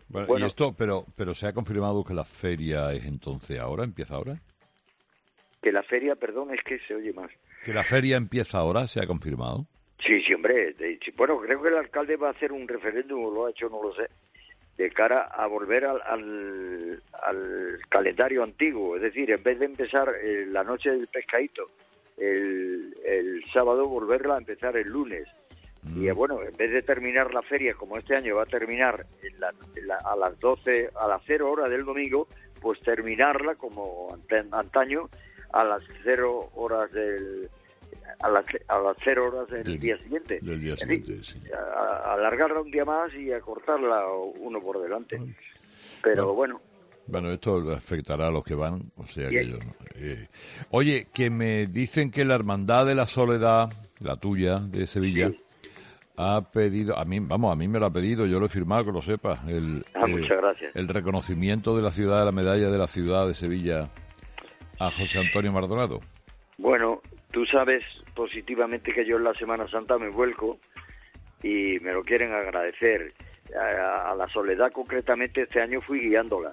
Bueno, y Bueno, esto, pero se ha confirmado que la feria es entonces ahora, empieza ahora. que la feria, perdón, es que se oye más. Que la feria empieza ahora, se ha confirmado. Sí, sí, hombre. Sí, bueno, creo que el alcalde va a hacer un referéndum, o lo ha hecho, no lo sé, de cara a volver al calendario antiguo. Es decir, en vez de empezar la noche del pescadito el sábado, volverla a empezar el lunes. Y bueno, en vez de terminar la feria como este año va a terminar a las 12, a las 0 horas del domingo, pues terminarla como antaño a las 0 horas a las 0 horas del día siguiente. Del día siguiente, sí. Alargarla un día más y acortarla uno por delante. Pero bueno. Bueno, esto afectará a los que van, o sea que Bien. yo no. Oye, que me dicen que la Hermandad de la Soledad, la tuya, de Sevilla, Sí. ha pedido, a mí me lo ha pedido, yo lo he firmado, que lo sepas, Muchas gracias. el reconocimiento de la ciudad, la medalla de la ciudad de Sevilla a José Antonio Maldonado. Bueno, tú sabes positivamente que yo en la Semana Santa me vuelco y me lo quieren agradecer. A la Soledad concretamente este año fui guiándole.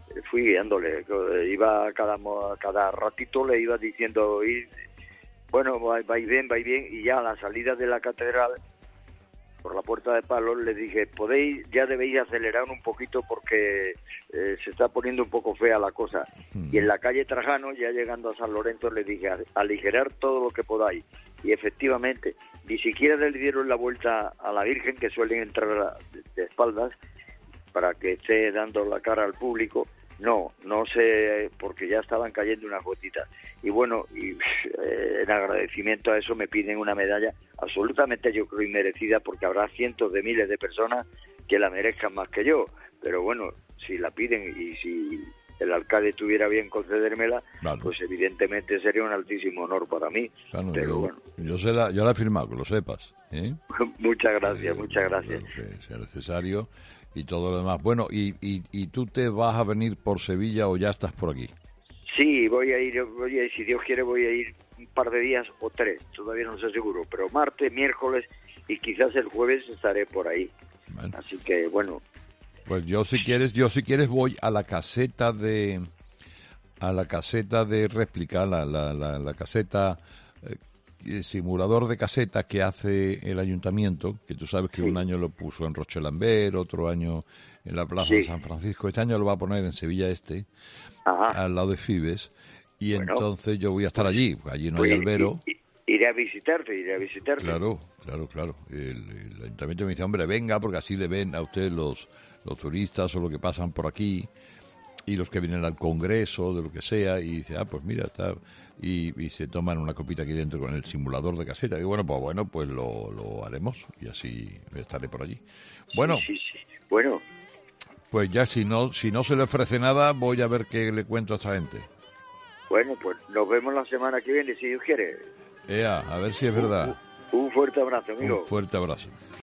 Iba cada ratito le iba diciendo, bueno, vais bien, y ya a la salida de la catedral, por la Puerta de Palos, les dije, ya debéis acelerar un poquito porque se está poniendo un poco fea la cosa. Y en la calle Trajano, ya llegando a San Lorenzo, les dije, aligerar todo lo que podáis. Y efectivamente, ni siquiera le dieron la vuelta a la Virgen, que suelen entrar de espaldas, para que esté dando la cara al público. No sé, porque ya estaban cayendo unas gotitas. Y bueno, en agradecimiento a eso me piden una medalla absolutamente, yo creo, inmerecida, porque habrá cientos de miles de personas que la merezcan más que yo. Pero bueno, si la piden y si el alcalde tuviera bien concedérmela, Claro. pues evidentemente sería un altísimo honor para mí. Claro, Pero bueno, yo la he firmado, que lo sepas. muchas gracias. Bueno, que sea necesario y todo lo demás. Bueno, y tú te vas a venir por Sevilla o ya estás por aquí. Sí, voy a ir, si Dios quiere, voy a ir un par de días o 3, todavía no sé seguro, pero martes, miércoles y quizás el jueves estaré por ahí. Bueno. Así que, bueno. Pues yo si quieres voy a la caseta de réplica, la caseta, simulador de caseta que hace el ayuntamiento, que tú sabes que Sí. un año lo puso en Rochelambert, otro año en la Plaza de San Francisco, este año lo va a poner en Sevilla Ajá. al lado de Fibes, y Bueno, entonces yo voy a estar allí, allí no pues, hay albero. Iré a visitarte. Claro. El ayuntamiento me dice, hombre, venga, porque así le ven a usted los turistas o los que pasan por aquí y los que vienen al congreso, de lo que sea, y dice, pues mira, está, y se toman una copita aquí dentro con el simulador de caseta. Y bueno, pues lo haremos y así estaré por allí. Bueno, Sí. Bueno, pues ya si no se le ofrece nada, voy a ver qué le cuento a esta gente. pues nos vemos la semana que viene, si Dios quiere. A ver si es verdad. Un fuerte abrazo, amigo. Un fuerte abrazo.